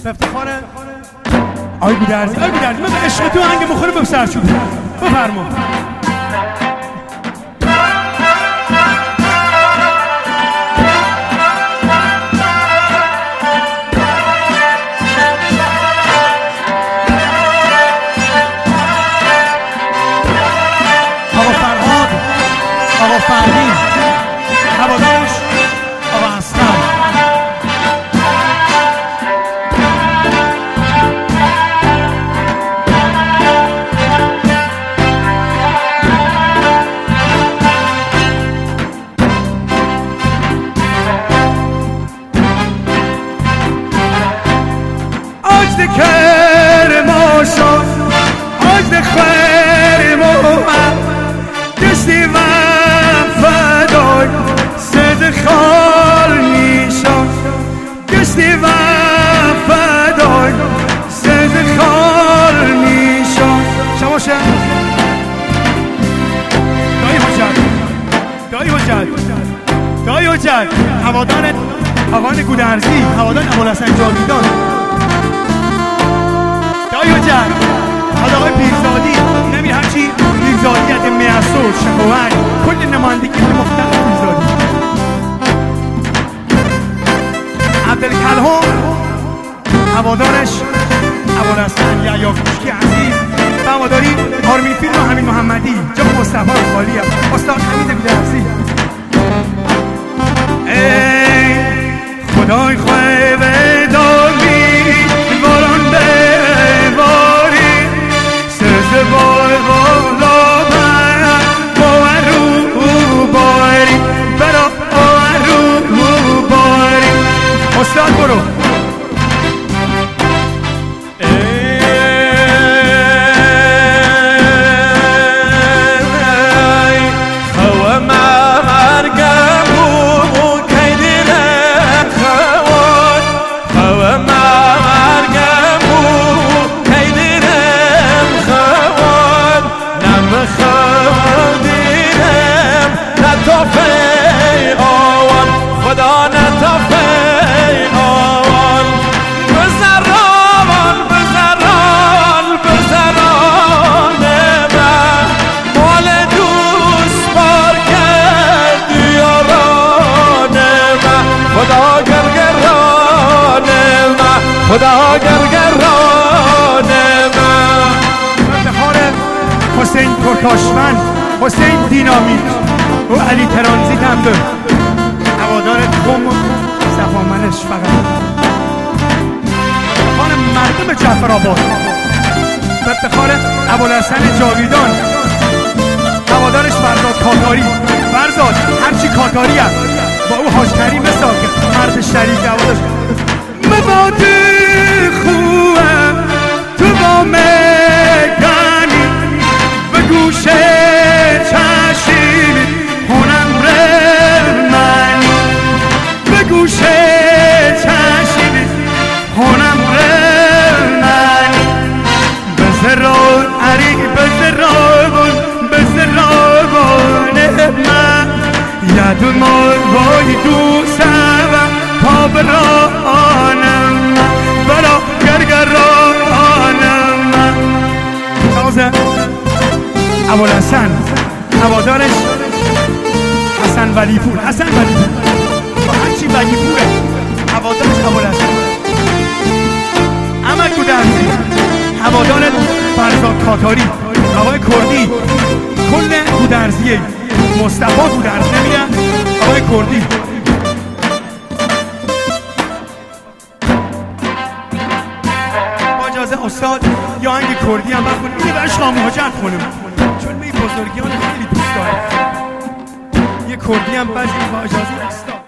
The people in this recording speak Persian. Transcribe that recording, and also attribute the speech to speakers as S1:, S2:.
S1: به افتخار آی گودرزی. آی گودرزی من به عشق تو هنگ مخوره به سرچوب بفرما. آقا فردین هوادارش آقا اصغر آجد کرما شد آجد خیرما دستی و فدای سد خال نیشان دستی و فدای سد خال نیشان شماشه دایی حجت هوادار آقای گودرزی هوادار ابوالحسن جاویدان دایی حجت آقای پیرزادی نمی همچی پیرزادی از میسور شکوهنگ کل نمایندگی مختلف پیرزادی عبدالکلهم هوادارش ابوالحسن یحیی کوشکی عزیز و هواداری آرمین فیلم و حمید محمدی جا مصطفی خالی استاد حمید گودرزی. ای خدای خواه دامی باران بباری سرز بای بالا بر رو باری برا رو باری استاد برو.
S2: خدا گرگران من
S1: افتخار حسین ترکاشفند حسین دینامیت و علی ترانزیت هم به هوادار قم و صفامنش فقط افتخار مردم جعفرآباد به افتخار ابوالحسن جاویدان هوادارش فرزاد کاتاری. فرزاد هرچی کاتاری هم با او حاج کریم ساکت مرد شریف هوادارش مباد خوبم تو با مگانی به گوش چشمی هنم رمانی به گوش چشمی هنم رمانی بزران عری بزران من یاد مال بای دوستم تا برانم برا گرگرانم تازه ابوالحسن هوادارش حسن ولیپور با هرچی ولیپوره هوادارش ابوالحسن. احمد گودرزی هوادار فرزاد کاتاری آقای کردی کل گودرزیه مصطفی گودرزی نمیگن آقای کردی استاد یا آهنگ کردی هم بخونیم اینه برای شام مهاجرت خونیم چون می بزرگیان خیلی دوست دارم یه کردی هم بزنیم با اجازه استاد.